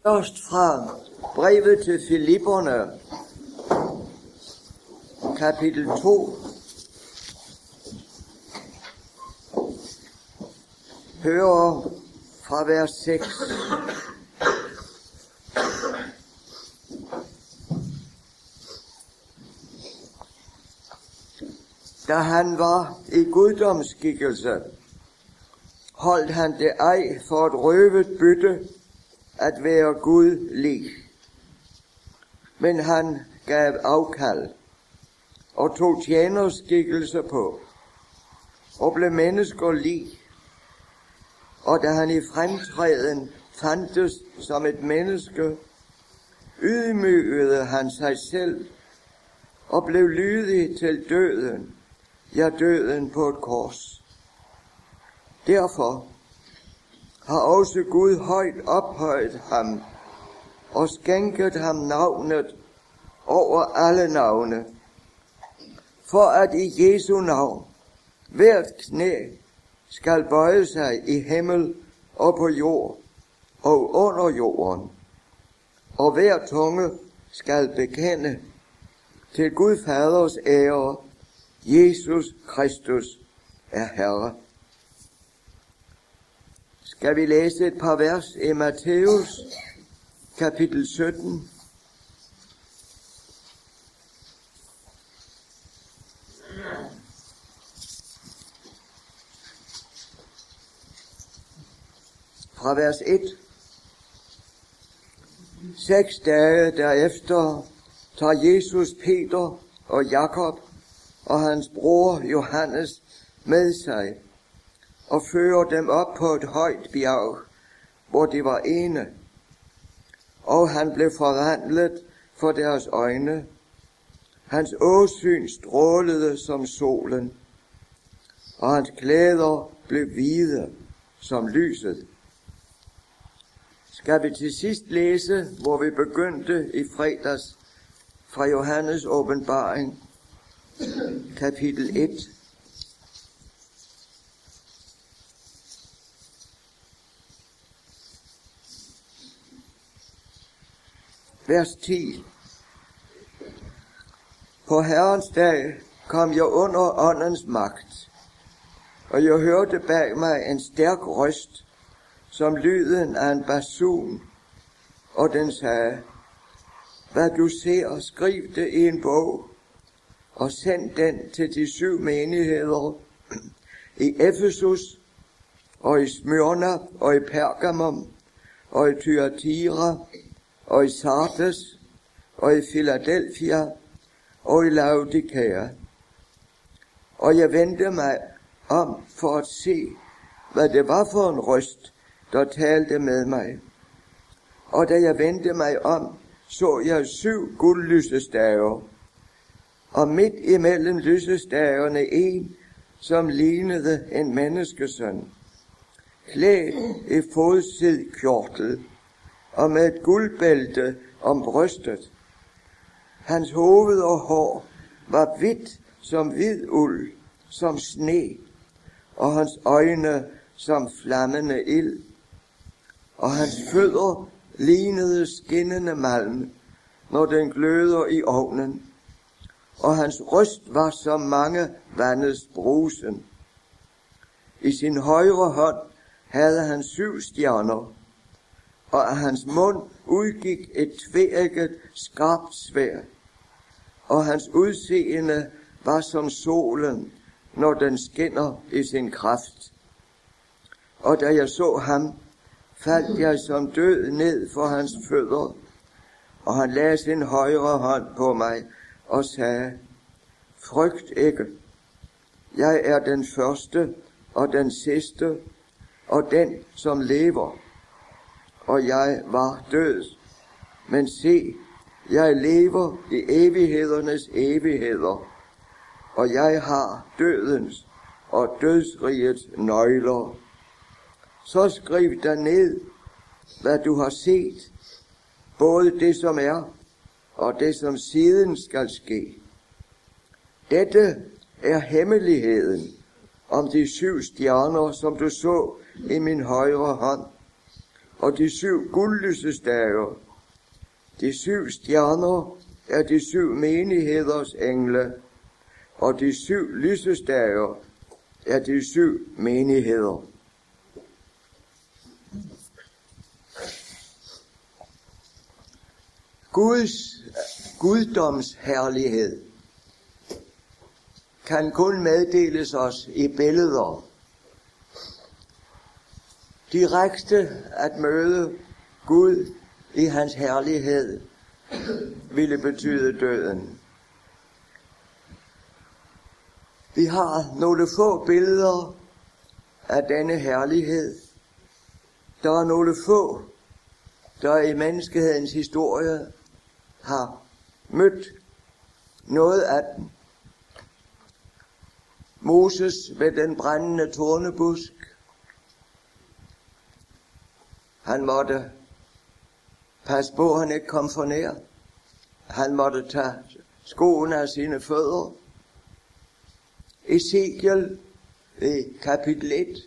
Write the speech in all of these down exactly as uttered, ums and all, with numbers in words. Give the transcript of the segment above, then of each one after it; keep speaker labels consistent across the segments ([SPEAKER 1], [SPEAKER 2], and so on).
[SPEAKER 1] Først fra brevet til Filipperne, kapitel to, hører fra vers seks. Da han var i guddomsskikkelse, holdt han det ej for et røvet bytte at være Gud lig. Men han gav afkald og tog tjenerskikkelse på og blev mennesker lig. Og da han i fremtræden fandtes som et menneske, ydmygede han sig selv og blev lydig til døden, ja, døden på et kors. Derfor har også Gud højt ophøjet ham og skænket ham navnet over alle navne, for at i Jesu navn hvert knæ skal bøje sig i himmel og på jord og under jorden, og hver tunge skal bekende til Gud Faders ære, Jesus Kristus er Herre. Skal vi læse et par vers i Matthæus, kapitel sytten. Fra vers et. Seks dage derefter tager Jesus Peter og Jakob og hans bror Johannes med sig og fører dem op på et højt bjerg, hvor de var ene. Og han blev forvandlet for deres øjne. Hans åsyn strålede som solen, og hans klæder blev hvide som lyset. Skal vi til sidst læse, hvor vi begyndte i fredags, fra Johannes åbenbaring, kapitel et. Vers ti. På Herrens dag kom jeg under åndens magt, og jeg hørte bag mig en stærk røst, som lyden af en basun, og den sagde: hvad du ser, skriv det i en bog, og send den til de syv menigheder i Efesus, og i Smyrna, og i Pergamum, og i Thyatira, og i Sardes, og i Philadelphia, og i Laodikea. Og jeg vendte mig om for at se, hvad det var for en røst, der talte med mig. Og da jeg vendte mig om, så jeg syv guldlysestaver, og midt imellem lysestaverne en, som lignede en menneskesøn, klædt i fodsid kjortel og med et guldbælte om brystet. Hans hoved og hår var hvidt som hvid uld, som sne, og hans øjne som flammende ild, og hans fødder lignede skinnende malm, når den gløder i ovnen, og hans røst var som mange vandets brusen. I sin højre hånd havde han syv stjerner, og af hans mund udgik et tveægget skarpt sværd, og hans udseende var som solen, når den skinner i sin kraft. Og da jeg så ham, faldt jeg som død ned for hans fødder, og han lagde sin højre hånd på mig og sagde: frygt ikke, jeg er den første og den sidste, og den, som lever. Og jeg var død, men se, jeg lever i evighedernes evigheder, og jeg har dødens og dødsrigets nøgler. Så skriv der ned, hvad du har set, både det som er, og det som siden skal ske. Dette er hemmeligheden om de syv stjerner, som du så i min højre hånd, og de syv guldlysestaver. De syv stjerner er de syv menigheders engle, og de syv lysestaver er de syv menigheder. Guds guddoms herlighed kan kun meddeles os i billeder. Direkte at møde Gud i hans herlighed ville betyde døden. Vi har nogle få billeder af denne herlighed. Der er nogle få, der i menneskehedens historie har mødt noget af den. Moses ved den brændende tornebusk. Han måtte passe på, at han ikke kom for nær. Han måtte tage skoene af sine fødder. Ezekiel i kapitel et.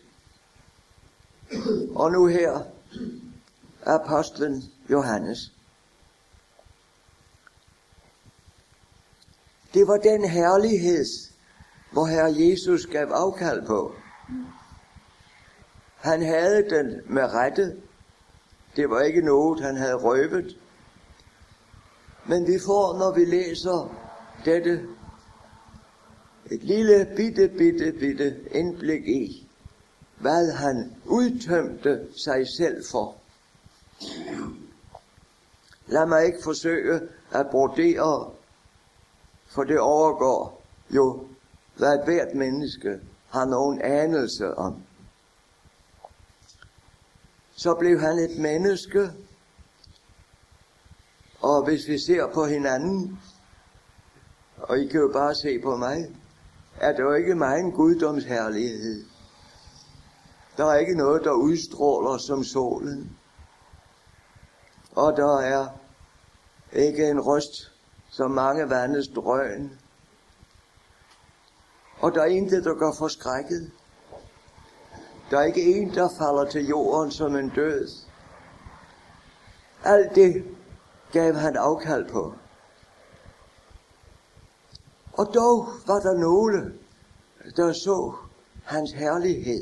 [SPEAKER 1] Og nu her apostlen Johannes. Det var den herlighed, hvor Herre Jesus gav afkald på. Han havde den med rette. Det var ikke noget, han havde røvet. Men vi får, når vi læser dette, et lille bitte, bitte, bitte indblik i, hvad han udtømte sig selv for. Lad mig ikke forsøge at brodere, for det overgår jo, hvad et hvert menneske har nogen anelse om. Så blev han et menneske, og hvis vi ser på hinanden, og I kan jo bare se på mig, er der jo ikke megen guddomsherlighed. Der er ikke noget, der udstråler som solen. Og der er ikke en røst, som mange vandes drøn. Og der er intet, der går forskrækket. Der er ikke en, der falder til jorden som en død. Alt det gav han afkald på. Og dog var der nogle, der så hans herlighed.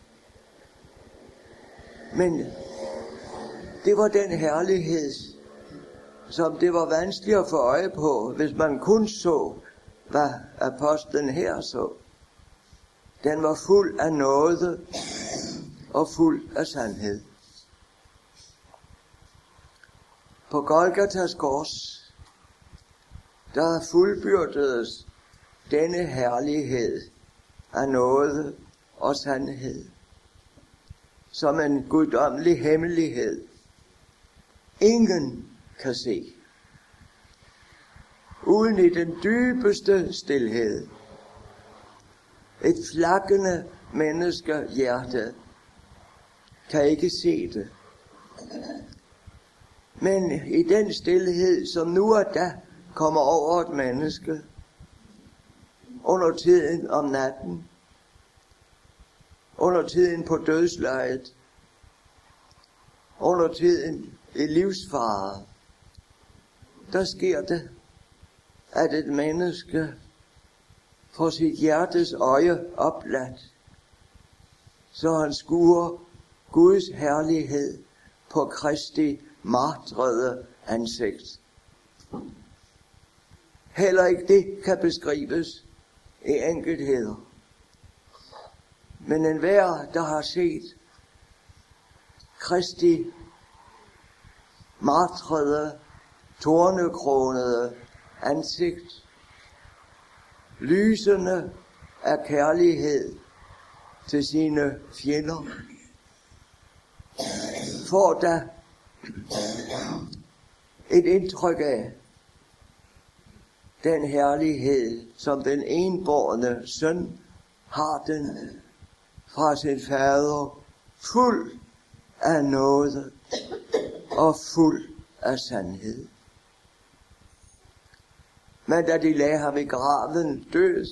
[SPEAKER 1] Men det var den herlighed, som det var vanskeligt at få øje på, hvis man kun så, hvad apostlen her så. Den var fuld af nåde og fuld af sandhed. På Golgatas kors, der fuldbyrdedes denne herlighed af nåde og sandhed, som en guddommelig hemmelighed. Ingen kan se. Uden i den dybeste stilhed. Et flakkende menneskehjerte kan ikke se det. Men i den stilhed, som nu og da kommer over et menneske, under tiden om natten, under tiden på dødslejet, under tiden i livsfare, der sker det, at et menneske får sit hjertes øje opladt, så han skuer Guds herlighed på Kristi martrede ansigt. Heller ikke det kan beskrives i enkeltheder. Men enhver, der har set Kristi martrede, tornekronede ansigt, lysende af kærlighed til sine fjender, får da et indtryk af den herlighed, som den enbårne søn har den fra sin fader, fuld af nåde og fuld af sandhed. Men da de lagde ham i graven død,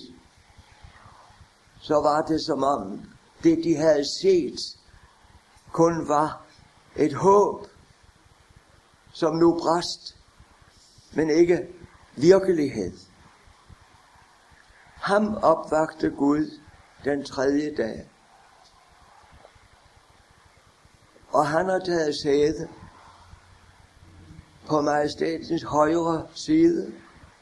[SPEAKER 1] så var det som om det, de havde set, kun var Et håb, som nu brast, men ikke virkelighed. Ham opvagte Gud den tredje dag. Og han har taget sæde på majestætens højre side,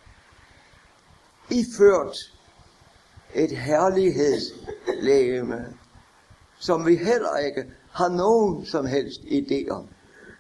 [SPEAKER 1] iført et herlighedslegeme, som vi heller ikke har nogen som helst idé om.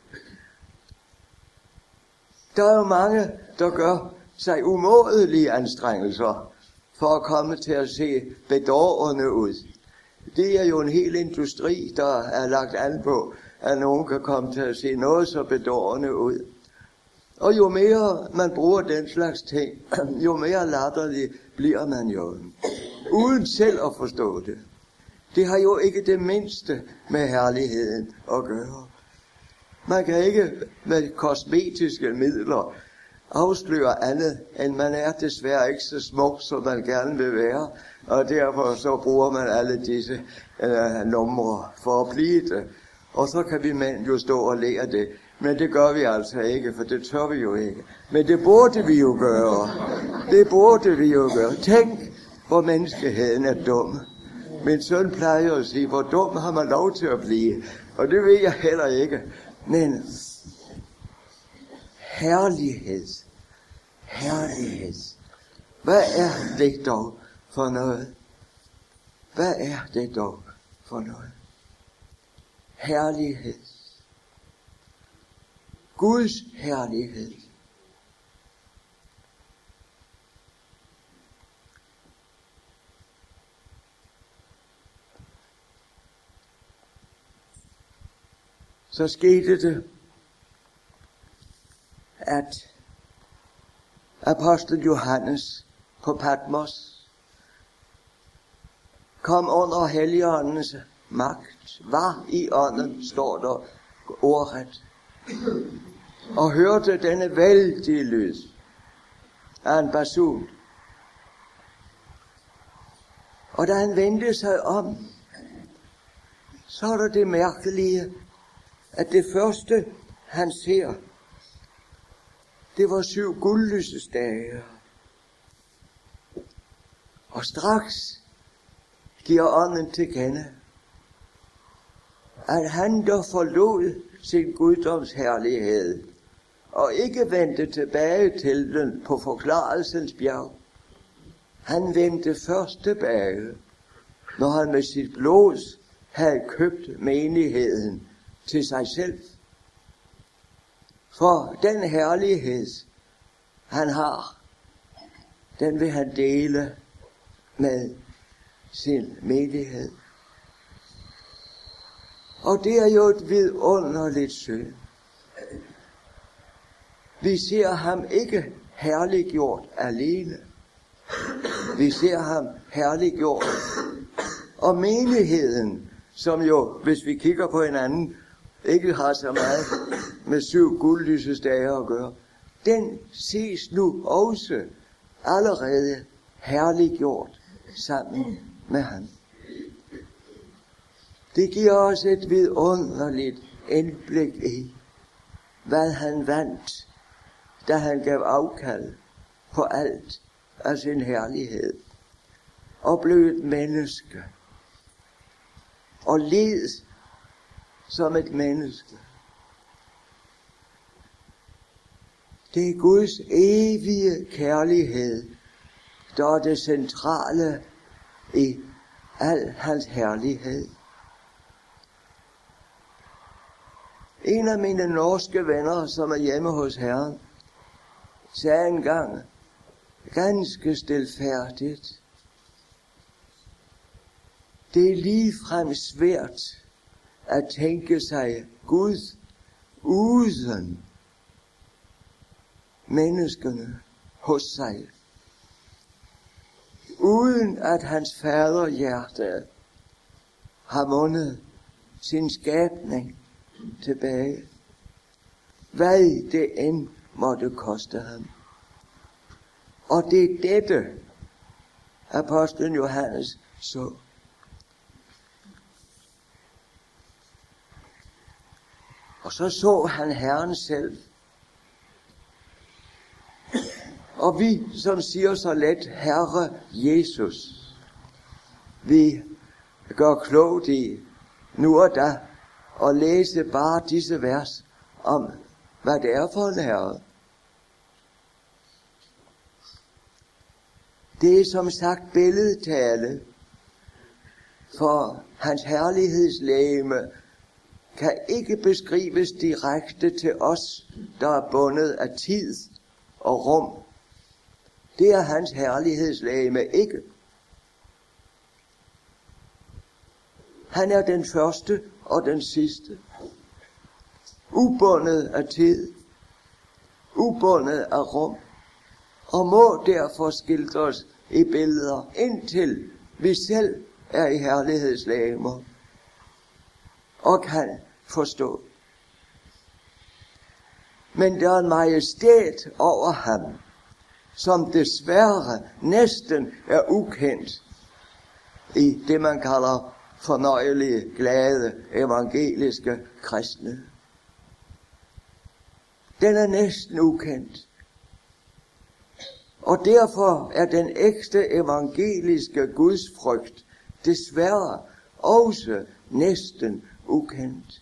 [SPEAKER 1] Der er jo mange, der gør sig umådelige anstrengelser for at komme til at se bedårende ud. Det er jo en hel industri, der er lagt an på, at nogen kan komme til at se noget så bedårende ud. Og jo mere man bruger den slags ting, jo mere latterlig bliver man jo, uden selv at forstå det. Det har jo ikke det mindste med herligheden at gøre. Man kan ikke med kosmetiske midler afsløre andet, end man er desværre ikke så smuk, som man gerne vil være, og derfor så bruger man alle disse øh, numre for at blive det. Og så kan vi mænd jo stå og lære det, men det gør vi altså ikke, for det tør vi jo ikke. Men det burde vi jo gøre. Det burde vi jo gøre. Tænk, hvor menneskeheden er dum. Min søn plejer at sige, hvor dum har man lov til at blive, og det ved jeg heller ikke. Men herlighed, herlighed, hvad er det dog for noget? Hvad er det dog for noget? Herlighed. Guds herlighed. Så skete det, at apostel Johannes på Patmos kom under Helligåndens magt, var i ånden, står der ordret, og hørte denne vældige lyd af en basun. Og da han vendte sig om, så er der det mærkelige, at det første han ser, det var syv guldlysestager. Og straks giver ånden til kende, at han der forlod sin guddoms herlighed, og ikke vendte tilbage til den på forklarelsens bjerg. Han vendte først tilbage, når han med sit blod havde købt menigheden til sig selv. For den herlighed, han har, den vil han dele med sin menighed. Og det er jo et vidunderligt syn. Vi ser ham ikke herliggjort alene. Vi ser ham herliggjort. Og menigheden, som jo, hvis vi kigger på hinanden, ikke har så meget med syv guldlysestager at gøre, den ses nu også allerede herliggjort sammen med ham. Det giver os et vidunderligt indblik i, hvad han vandt, da han gav afkald på alt af sin herlighed, og blev et menneske, og led som et menneske. Det er Guds evige kærlighed, der er det centrale i al hans herlighed. En af mine norske venner, som er hjemme hos Herren, sagde engang ganske stilfærdigt: det er ligefrem svært at tænke sig Gud uden menneskene hos sig, uden at hans faderhjerte har vundet sin skabning tilbage, hvad det end måtte koste ham. Og det er dette, apostlen Johannes så. Og så så han Herren selv. Og vi, som siger så let, Herre Jesus, vi gør klogt i nu og da at læse bare disse vers om, hvad det er for en herre. Det er som sagt billedtale, for hans herlighedslegeme kan ikke beskrives direkte til os, der er bundet af tid og rum. Det er hans herlighedslegeme ikke. Han er den første og den sidste. Ubundet af tid, ubundet af rum, og må derfor skildres i billeder, indtil vi selv er i herlighedslegemer og kan forstå. Men der er en majestæt over ham, som desværre næsten er ukendt i det, man kalder fornøjelige, glade, evangeliske kristne. Den er næsten ukendt. Og derfor er den ægte evangeliske gudsfrygt desværre også næsten ukendt.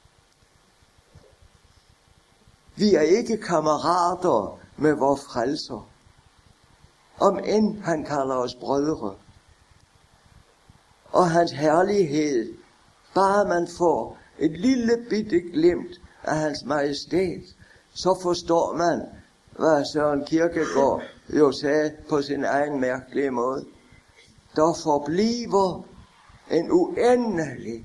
[SPEAKER 1] Vi er ikke kammerater med vor frelser, om end han kalder os brødre. Og hans herlighed, bare man får et lille bitte glimt af hans majestæt, så forstår man, hvad Søren Kierkegaard jo sagde på sin egen mærkelige måde. Der forbliver en uendelig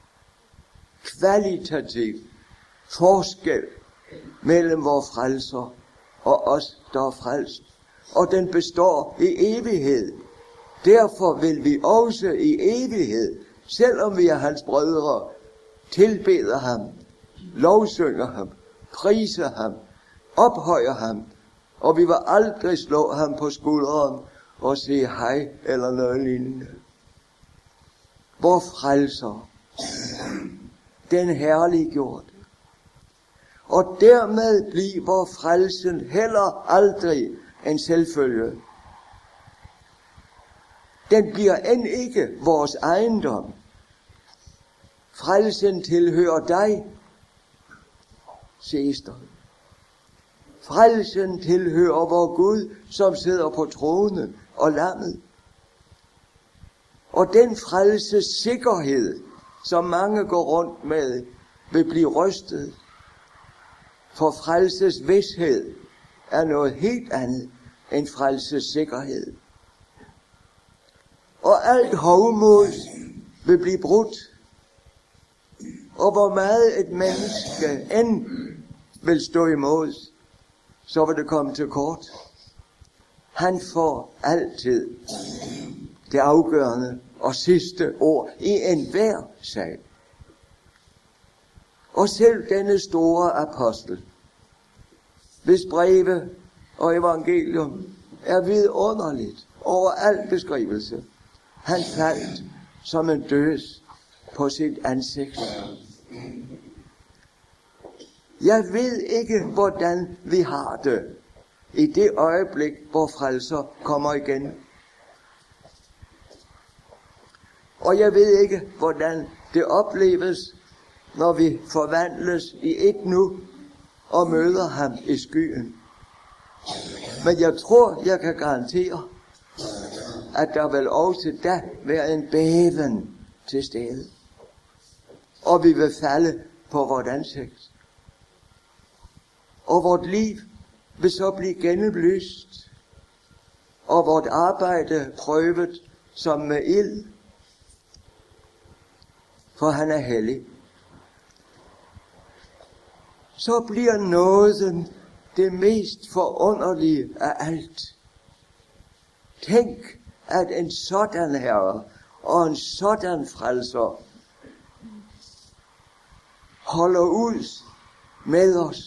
[SPEAKER 1] kvalitativ forskel mellem vor frelser og os, der er frelst. Og den består i evighed. Derfor vil vi også i evighed, selvom vi er hans brødre, tilbeder ham, lovsynger ham, priser ham, ophøjer ham, og vi vil aldrig slå ham på skulderen og sige hej eller noget lignende. Vor frelser, den herliggjorte, og dermed bliver frelsen heller aldrig en selvfølge. Den bliver end ikke vores ejendom. Frelsen tilhører dig, siges der. Frelsen tilhører vor Gud, som sidder på tronen og lammet. Og den frelses sikkerhed, som mange går rundt med, vil blive rystet. For frelses vished er noget helt andet end frelses sikkerhed. Og alt hovmod vil blive brudt. Og hvor meget et menneske end vil stå imod, så vil det komme til kort. Han får altid det afgørende og sidste ord i enhver sag. Og selv denne store apostel, hvis breve og evangelium er vidunderligt over al beskrivelse, han faldt som en døs på sit ansigt. Jeg ved ikke, hvordan vi har det i det øjeblik, hvor frelser kommer igen. Og jeg ved ikke, hvordan det opleves, når vi forvandles i et nu og møder ham i skyen. Men jeg tror, jeg kan garantere, at der vil også da være en bæven til stede. Og vi vil falde på vort ansigt. Og vort liv vil så blive gennemlyst, og vort arbejde prøvet som med ild, for han er hellig. Så bliver nåden det mest forunderlige af alt. Tænk, at en sådan herre og en sådan frelser holder ud med os.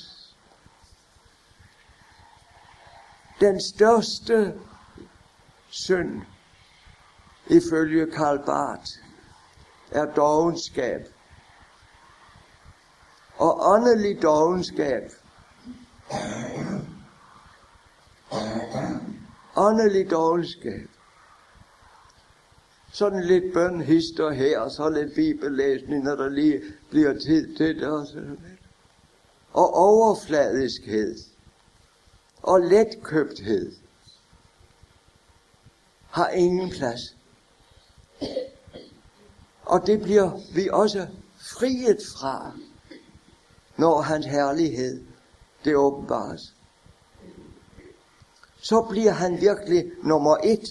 [SPEAKER 1] Den største synd, ifølge Karl Barth, er dovenskab. og åndelig dovenskab. Åndelig dovenskab. Sådan lidt bøn, hister her, og så lidt bibellæsning, når der lige bliver tid til det. Og, sådan. Og overfladiskhed. Og letkøbthed. Har ingen plads. Og det bliver vi også friet fra, når hans herlighed, det åbenbares. Så bliver han virkelig nummer et.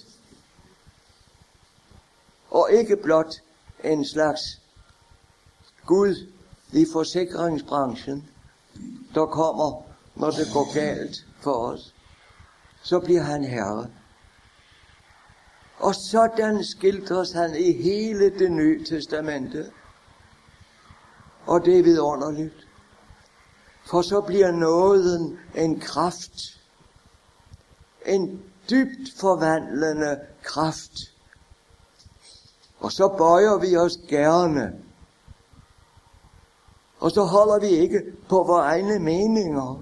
[SPEAKER 1] Og ikke blot en slags Gud i forsikringsbranchen, der kommer, når det går galt for os. Så bliver han herre. Og sådan skildres han i hele det nye testamente. Og det er vidunderligt. For så bliver nåden en kraft. En dybt forvandlende kraft. Og så bøjer vi os gerne. Og så holder vi ikke på vores egne meninger.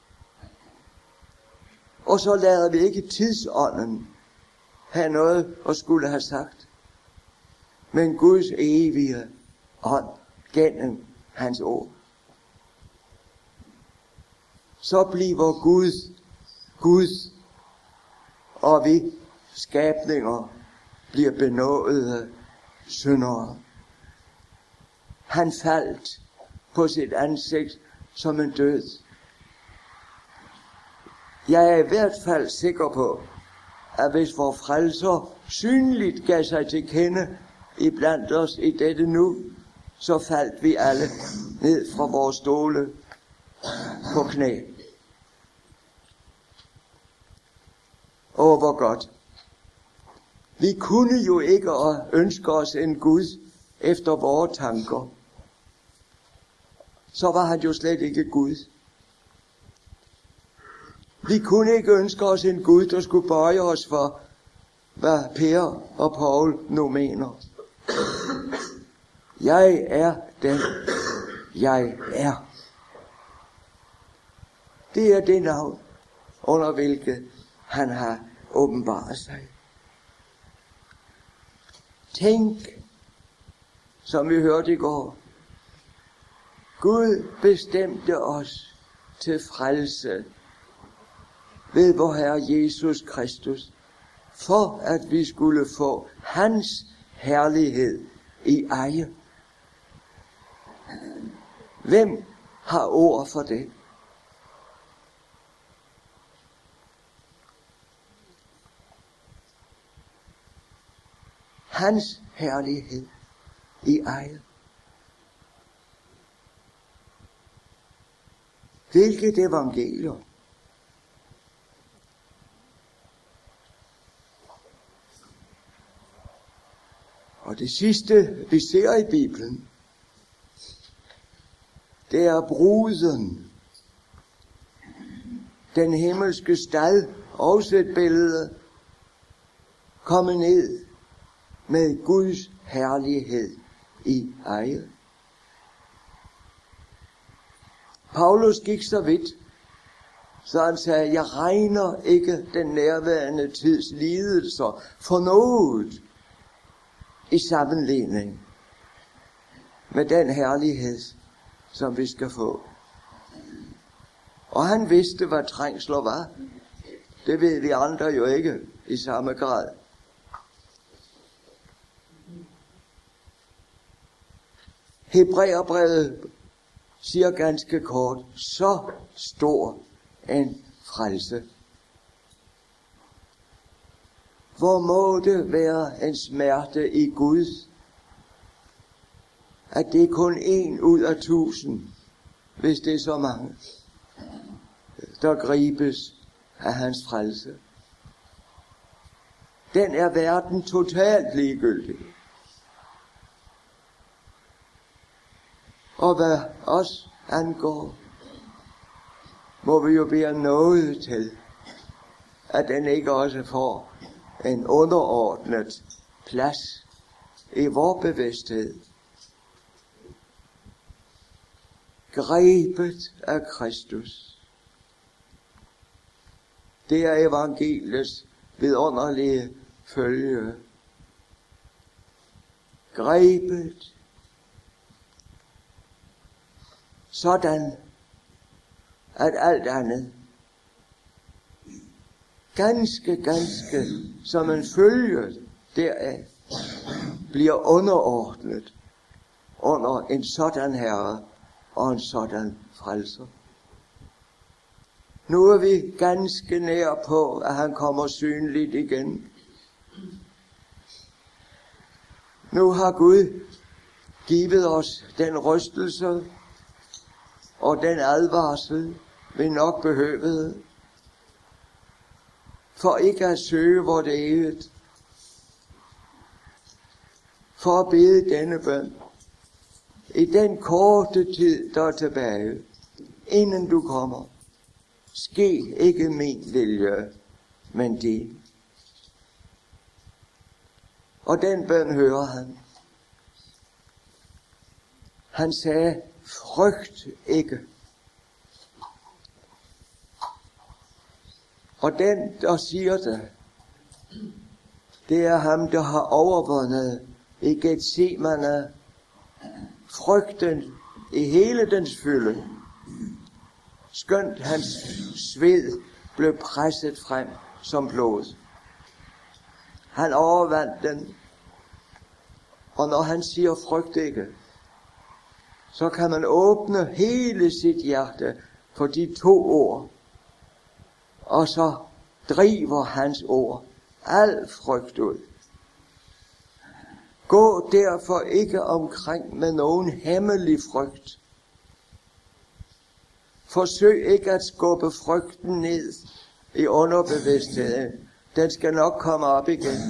[SPEAKER 1] Og så lader vi ikke tidsånden have noget at skulle have sagt. Men Guds evige ånd gennem hans ord. Så bliver Gud, Gud, og vi skabninger bliver benådede syndere. Han faldt på sit ansigt som en død. Jeg er i hvert fald sikker på, at hvis vor frelser synligt gav sig til kende iblandt os i dette nu, så faldt vi alle ned fra vores stole på knæ. Åh, hvor godt. Vi kunne jo ikke ønske os en Gud efter vores tanker. Så var han jo slet ikke Gud. Vi kunne ikke ønske os en Gud, der skulle bøje os for, hvad Per og Paul nu mener. Jeg er den, jeg er. Det er det navn, under hvilket han har åbenbaret sig. Tænk, som vi hørte i går, Gud bestemte os til frelse ved vor Herre Jesus Kristus, for at vi skulle få hans herlighed i eje. Hvem har ord for det? Hans herlighed i eje. Hvilket evangelium? Og det sidste, vi ser i Bibelen, det er bruden. Den himmelske stad, også et billede, komme ned med Guds herlighed i eje. Paulus gik så vidt, så han sagde, jeg regner ikke den nærværende tids lidelser for noget i sammenligning med den herlighed, som vi skal få. Og han vidste, hvad trængsler var. Det ved vi andre jo ikke i samme grad. Hebræerbrevet siger ganske kort, så stor en frelse. Hvor må det være en smerte i Gud, at det er kun en ud af tusind, hvis det er så mange, der gribes af hans frelse. Den er verden totalt ligegyldig. Og hvad os angår, må vi jo bede noget til, at den ikke også får en underordnet plads i vor bevidsthed. grebet af Kristus. Det er evangeliets vidunderlige følge. Grebet. Sådan, at alt andet, ganske, ganske som en følge deraf, bliver underordnet under en sådan herre og en sådan frelser. Nu er vi ganske nær på, at han kommer synligt igen. Nu har Gud givet os den rystelse og den advarsel, vi nok behøvede, for ikke at søge vort eget, for at bede denne bøn i den korte tid, der er tilbage, inden du kommer. Ske ikke min vilje, men din. Og den bøn hører han. Han sagde, frygt ikke. Og den, der siger det, det er ham, der har overvundet i Getsemane frygten i hele dens fylde. Skønt hans sved blev presset frem som blod. Han overvandt den, og når han siger frygt ikke, så kan man åbne hele sit hjerte for de to ord, og så driver hans ord al frygt ud. Gå derfor ikke omkring med nogen hemmelig frygt. Forsøg ikke at skubbe frygten ned i underbevidstheden. Den skal nok komme op igen.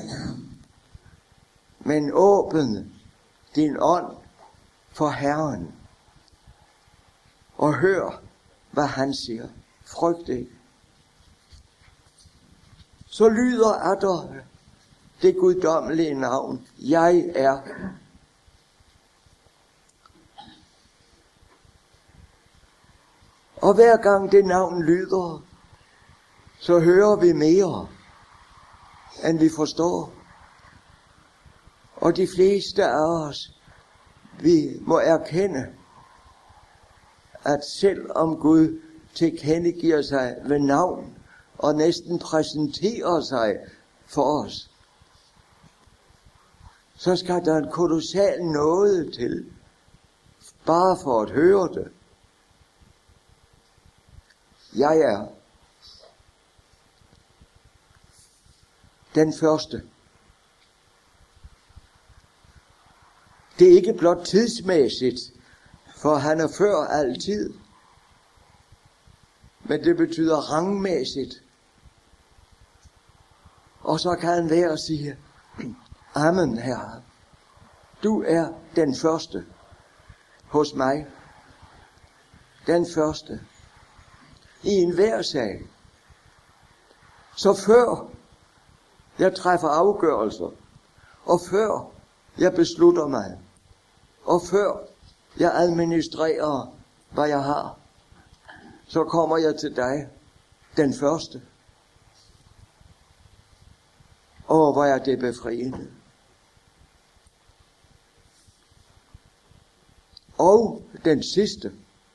[SPEAKER 1] Men åbn din ånd for Herren og hør, hvad han siger. Frygt ikke. Så lyder atter det guddommelige navn. Jeg er. Og hver gang det navn lyder, så hører vi mere, end vi forstår. Og de fleste af os, vi må erkende, at selv om Gud tilkendegiver sig ved navn, og næsten præsenterer sig for os, så skal der en kolossal nåde til, bare for at høre det. Jeg er den første. Det er ikke blot tidsmæssigt, for han er før altid, men det betyder rangmæssigt. Og så kan han være og sige, amen, Herre, du er den første hos mig. Den første i enhver sag. Så før jeg træffer afgørelser, og før jeg beslutter mig, og før jeg administrerer, hvad jeg har, så kommer jeg til dig, den første. Og hvor er det befriende. Og den sidste.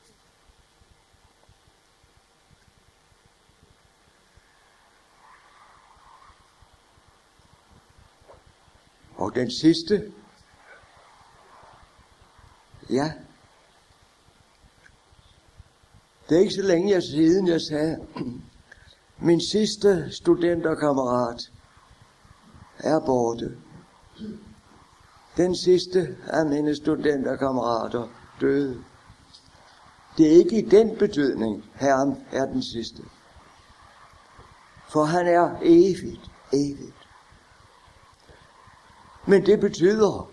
[SPEAKER 1] Og den sidste. Ja. Det er ikke så længe jeg siden, jeg sagde, min sidste studenterkammerat er borte. Den sidste af mine studenterkammerater døde. Det er ikke i den betydning, Herren er den sidste. For han er evigt, evigt. Men det betyder,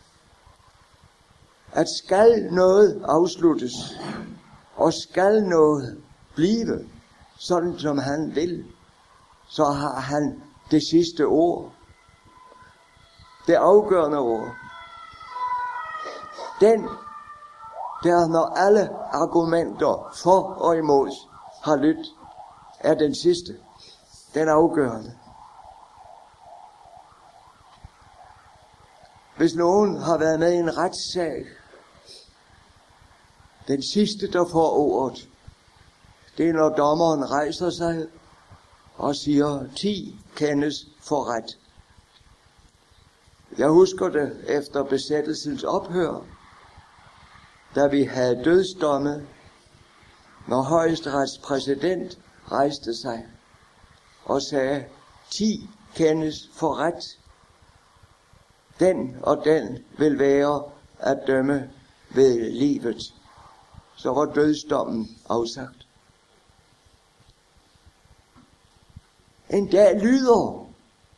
[SPEAKER 1] at skal noget afsluttes, og skal noget blive, sådan som han vil, så har han det sidste ord. Det afgørende ord. Den, der når alle argumenter for og imod har lyttet, er den sidste, den afgørende. Hvis nogen har været med i en retssag, den sidste, der får ordet, det er, når dommeren rejser sig og siger, ti kendes for ret. Jeg husker det efter besættelsens ophør, da vi havde dødsdomme, når Højesterets præsident rejste sig og sagde, ti kendes for ret. Den og den vil være at dømme ved livet. Så var dødsdommen afsagt. En dag lyder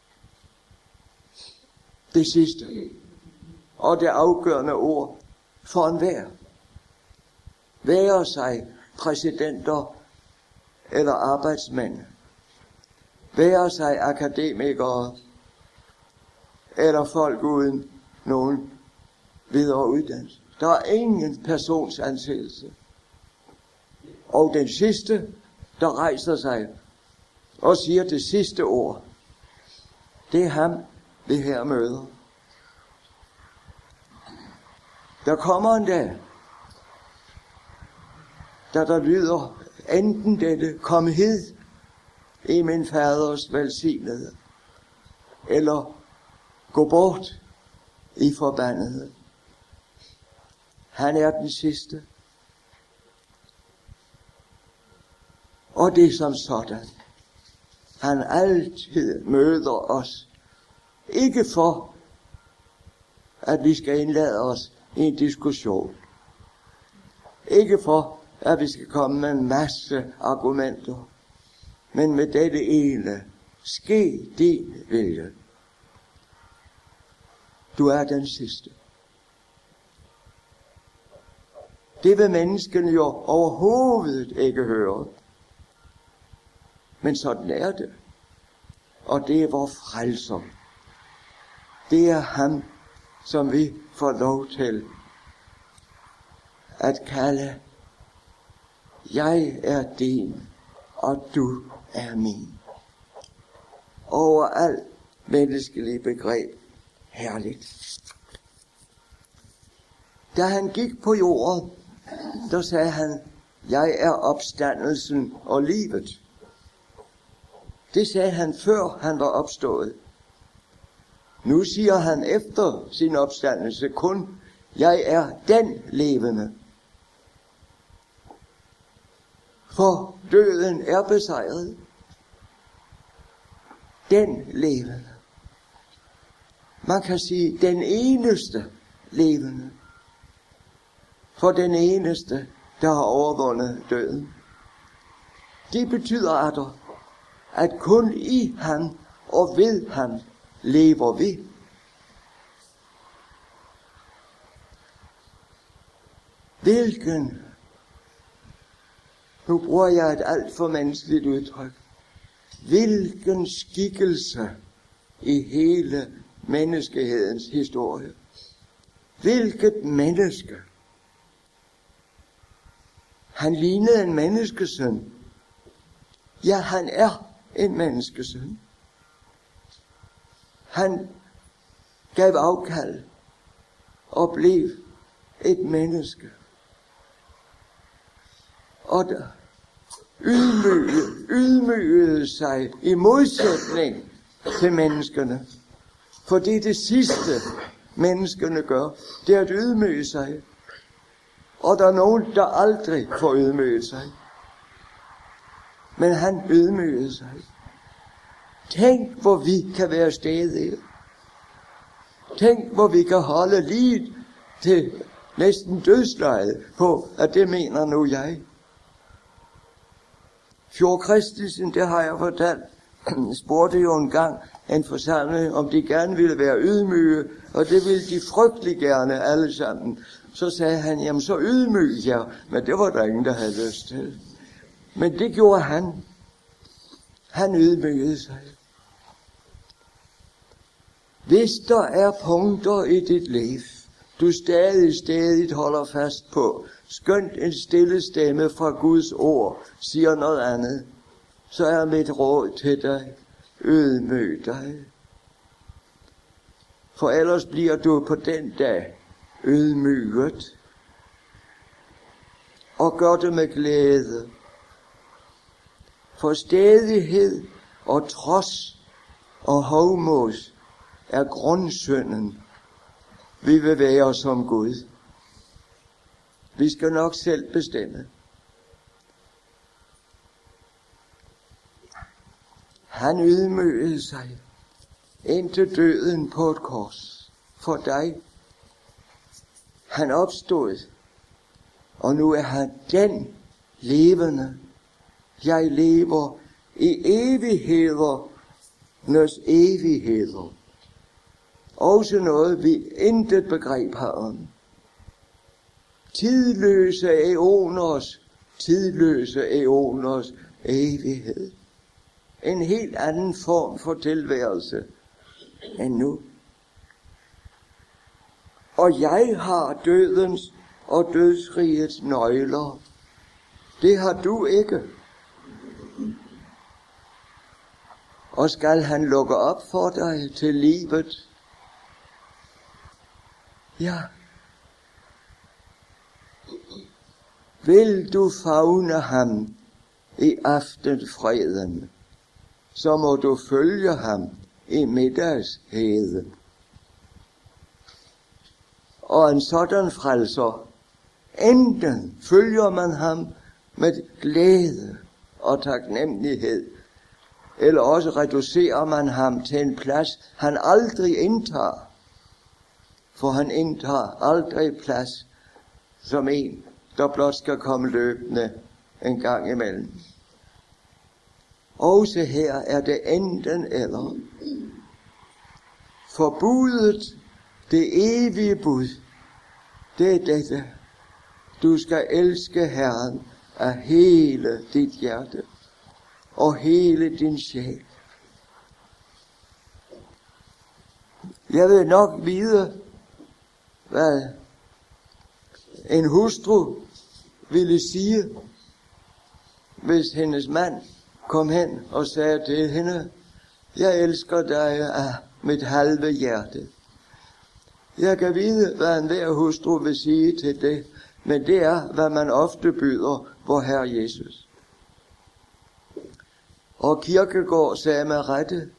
[SPEAKER 1] det sidste og det afgørende ord for enhver. Være sig præsidenter eller arbejdsmænd. Være sig akademikere eller folk uden nogen videre uddannelse. Der er ingen persons ansættelse. Og den sidste, der rejser sig og siger det sidste ord, det er ham, vi her møder. Der kommer en dag, da der lyder enten dette, kom hid i min faders velsignede, eller gå bort i forbandede. Han er den sidste. Og det er som sådan. Han altid møder os. Ikke for, at vi skal indlade os i en diskussion. Ikke for, at vi skal komme med en masse argumenter. Men med dette ene. Ske din vilje. Du er den sidste. Det vil menneskene jo overhovedet ikke høre. Men sådan er det. Og det er vor frelser. Det er ham, som vi får lov til at kalde, jeg er din, og du er min. Over al menneskelig begreb. Herligt. Da han gik på jorden, der sagde han, jeg er opstandelsen og livet. Det sagde han før han var opstået. Nu siger han efter sin opstandelse kun, jeg er den levende. For døden er besejret. Den levende. Man kan sige, den eneste levende. For den eneste, der har overvundet døden. Det betyder atter, at kun i ham og ved ham lever vi. Hvilken, nu bruger jeg et alt for menneskeligt udtryk, hvilken skikkelse i hele menneskehedens historie. Hvilket menneske. Han lignede en menneskesøn. Ja, han er en menneskesøn. Han gav afkald og blev et menneske. Og der ydmygede, ydmygede sig i modsætning til menneskene. For det er det sidste, menneskene gør, det er at ydmyge sig. Og der er nogen, der aldrig får ydmyget sig. Men han ydmygede sig. Tænk, hvor vi kan være stedige. Tænk, hvor vi kan holde lige til næsten dødslejet på, at det mener nu jeg. Fjord Christensen, det har jeg fortalt, spurgte jo en gang en forsamling, om de gerne ville være ydmyge, og det ville de frygtelig gerne alle sammen. Så sagde han, jamen så ydmyg jeg, men det var der ingen, der havde lyst til. Men det gjorde han. Han ydmygede sig. Hvis der er punkter i dit liv, du stadig stadig holder fast på, skønt en stille stemme fra Guds ord siger noget andet, så er mit råd til dig, ydmyg dig. For ellers bliver du på den dag ydmyget, og gør det med glæde. For stædighed og trods og hovmod er grundsynden, vi vil være som Gud. Vi skal nok selv bestemme. Han ydmygede sig indtil døden på et kors for dig. Han opstod, og nu er han den levende. Jeg lever i evighedernes evigheder. Også noget, vi intet begreb har om. Tidløse æoners, tidløse æoners evighed. En helt anden form for tilværelse end nu. Og jeg har dødens og dødsrigets nøgler. Det har du ikke. Og skal han lukke op for dig til livet? Ja. Vil du favne ham i aftenfreden, så må du følge ham i middagsheden. Og en sådan frelser, enten følger man ham med glæde og taknemmelighed, eller også reducerer man ham til en plads, han aldrig indtager. For han indtager aldrig plads som en, der blot skal komme løbende en gang imellem. Også her er det enten eller. Forbudet, det evige bud, det er dette. Du skal elske Herren af hele dit hjerte og hele din sjæl. Jeg vil nok vide, hvad en hustru ville sige, hvis hendes mand kom hen og sagde til hende, jeg elsker dig af mit halve hjerte. Jeg kan vide, hvad enhver hustru vil sige til det, men det er, hvad man ofte byder vor Herre Jesus. Og Kierkegaard sagde med rette,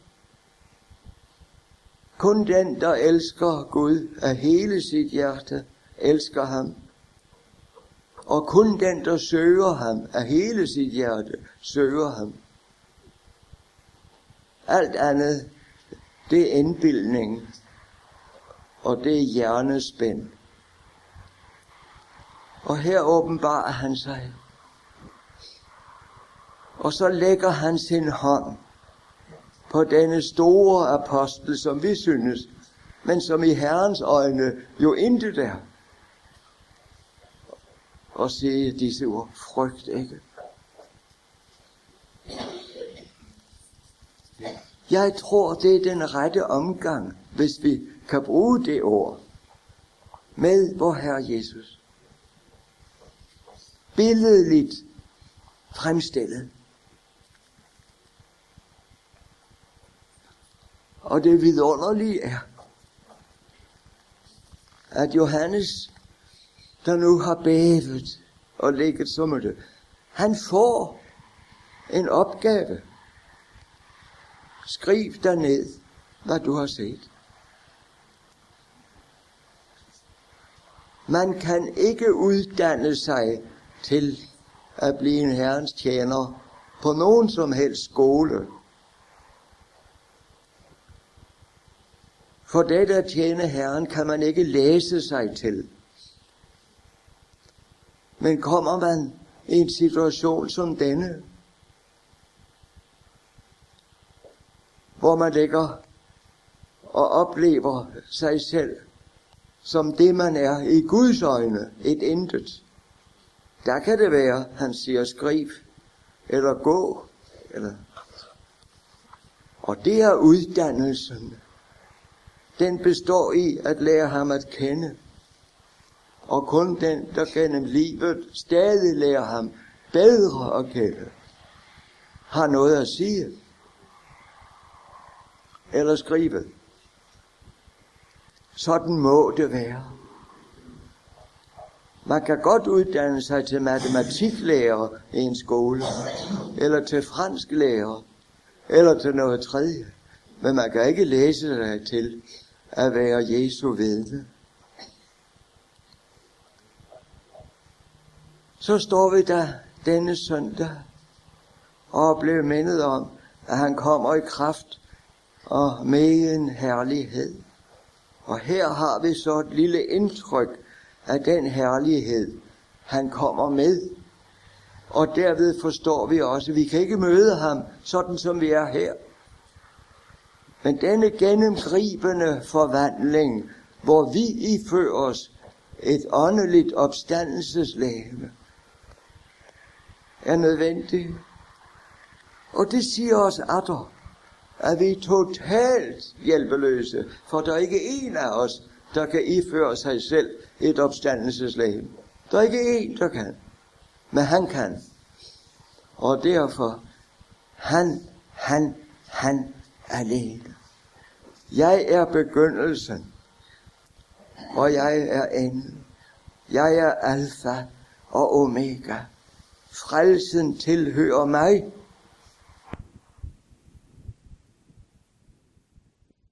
[SPEAKER 1] kun den, der elsker Gud af hele sit hjerte, elsker ham. Og kun den, der søger ham af hele sit hjerte, søger ham. Alt andet, det er indbildning, og det er hjernespænd. Og her åbenbarer han sig. Og så lægger han sin hånd på denne store apostel, som vi synes, men som i Herrens øjne jo intet er. Og siger disse ord, frygt ikke. Jeg tror, det er den rette omgang, hvis vi kan bruge det ord, med vor Herre Jesus. Billedligt fremstillet. Og det vidunderlige er, at Johannes, der nu har bævet og ligget som det, han får en opgave. Skriv derned, hvad du har set. Man kan ikke uddanne sig til at blive en Herrens tjener på nogen som helst skole. For det at tjene Herren kan man ikke læse sig til. Men kommer man i en situation som denne, hvor man ligger og oplever sig selv som det man er i Guds øjne, et intet. Der kan det være, han siger skriv, eller gå, eller... Og det er uddannelsen. Den består i at lære ham at kende. og kun den, der gennem livet stadig lærer ham bedre at kende, har noget at sige eller skrive. Sådan må det være. Man kan godt uddanne sig til matematiklærer i en skole, eller til fransklærer, eller til noget tredje, men man kan ikke læse sig til at være Jesu vidne. Så står vi der denne søndag og bliver mindet om, at han kommer i kraft og med en herlighed. Og her har vi så et lille indtryk af den herlighed, han kommer med. Og derved forstår vi også, at vi kan ikke møde ham, sådan som vi er her. Men denne gennemgribende forvandling, hvor vi ifører os et åndeligt opstandelseslegeme, er nødvendig. Og det siger os atter, at vi er totalt hjælpeløse, for der er ikke en af os, der kan iføre sig selv et opstandelseslegeme. Der er ikke en, der kan, men han kan. Og derfor, han, han, han alene. Jeg er begyndelsen, og jeg er enden. Jeg er alfa og omega. Frelsen tilhører mig,